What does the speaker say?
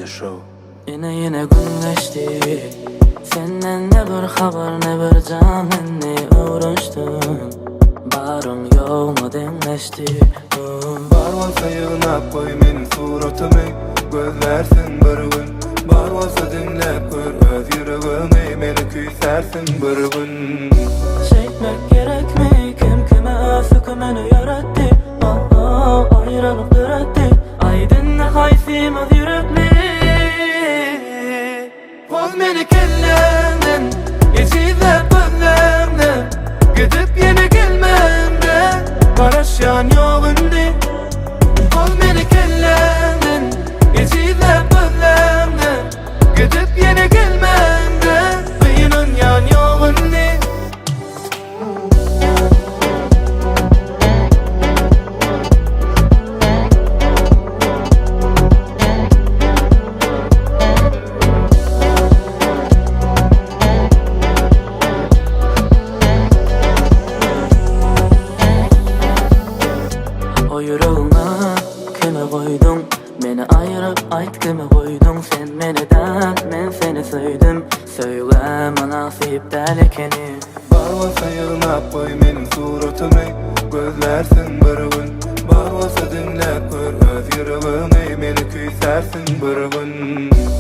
Show. Yine günleşti. Senden ne bir haber ne bir canınla uğraştım. Barım yok mu denleşti. Bar olsa yığınap koy menin suratımı, gözlersin bir gün. Bar olsa dinlep gör öz yüreğimi, meni küysersin bir gün. Çekmek gerek mi? Kim kime sökümünü yarattı? Ayrılık öğretti. Aydın ne hayfim öz yürekli. Koz meni kellemden, geçizlep gözlemden. Gidip yine gelmemde, barışyan yolunda. Koz meni kellemden, geçizlep gözlemden. Gidip yine gelmemde, kıyının yan yolunda. O yüreğime kime koydun? Beni ayırıp ait kime koydun? Sen beni de ben seni söyledim. Söyleme nasip delekeni. Bar olsa yığınap koy menin suratımı, gözlersin bir gün. Bar olsa dinlep gör öz yüreğimi, meni küysersin bir gün.